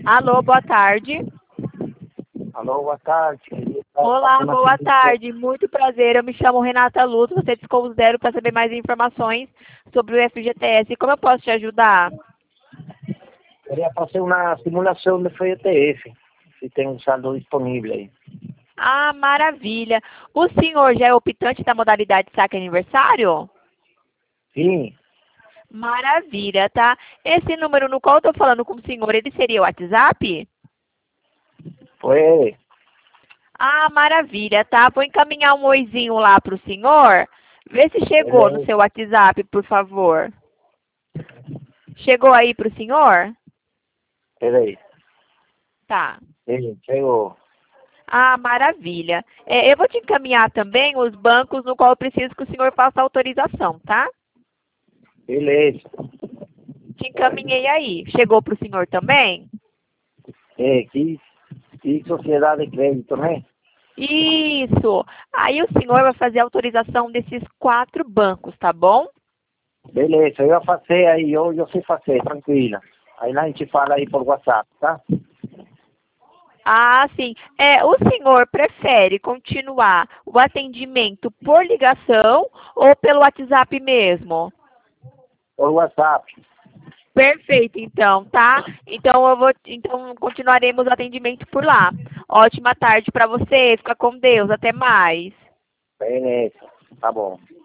Alô, boa tarde. Alô, boa tarde. Queria Olá, fazer uma boa pergunta. tarde. Muito prazer. Eu me chamo Renata Luz. Você discou o zero para saber mais informações sobre o FGTS. Como eu posso te ajudar? Queria fazer uma simulação de FGTS, se tem um saldo disponível aí. Ah, maravilha. O senhor já é optante da modalidade saque aniversário? Sim, Maravilha, tá? Esse número no qual eu estou falando com o senhor, ele seria o WhatsApp? foi. Ah, maravilha, tá? Vou encaminhar um oizinho lá para o senhor. Vê se chegou no Beleza. seu WhatsApp, por favor. Chegou aí para o senhor? Peraí. Tá. Sim, chegou. Ah, maravilha. Eu vou te encaminhar também os bancos no qual eu preciso que o senhor faça autorização, tá? Beleza. Te encaminhei aí. Chegou para o senhor também? É, que sociedade de crédito, né? Isso. Aí o senhor vai fazer a autorização desses 4 bancos, tá bom? Beleza, eu vou fazer aí, eu sei fazer, tranquila. Aí a gente fala aí por WhatsApp, tá? Ah, sim. O senhor prefere continuar o atendimento por ligação ou pelo WhatsApp mesmo? Por WhatsApp. Perfeito, então, tá? Então continuaremos o atendimento por lá. Ótima tarde para você. Fica com Deus. Até mais. Beleza, tá bom.